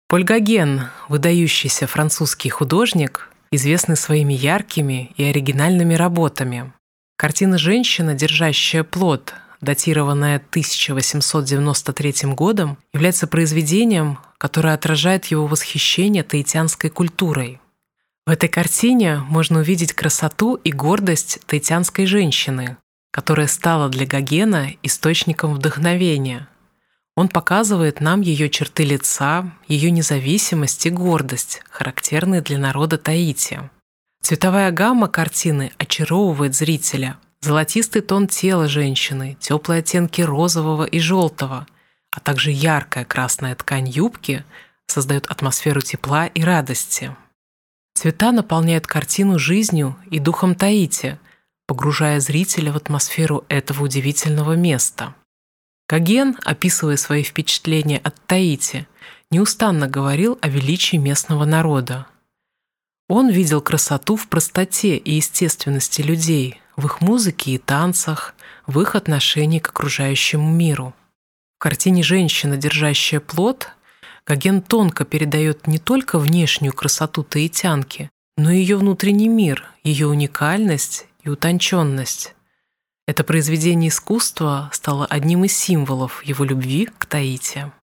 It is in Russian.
Поль Гоген, выдающийся французский художник, известный своими яркими и оригинальными работами. Картина «Женщина, держащая плод», датированная 1893 годом, является произведением, которое отражает его восхищение таитянской культурой. В этой картине можно увидеть красоту и гордость таитянской женщины, которая стала для Гогена источником вдохновения. Он показывает нам ее черты лица, ее независимость и гордость, характерные для народа Таити. Цветовая гамма картины очаровывает зрителя. Золотистый тон тела женщины, теплые оттенки розового и желтого, а также яркая красная ткань юбки создают атмосферу тепла и радости. Цвета наполняют картину жизнью и духом Таити, погружая зрителя в атмосферу этого удивительного места. Гоген, описывая свои впечатления от Таити, неустанно говорил о величии местного народа. Он видел красоту в простоте и естественности людей, в их музыке и танцах, в их отношении к окружающему миру. В картине «Женщина, держащая плод» Гоген тонко передает не только внешнюю красоту таитянки, но и ее внутренний мир, ее уникальность и утонченность. Это произведение искусства стало одним из символов его любви к Таити.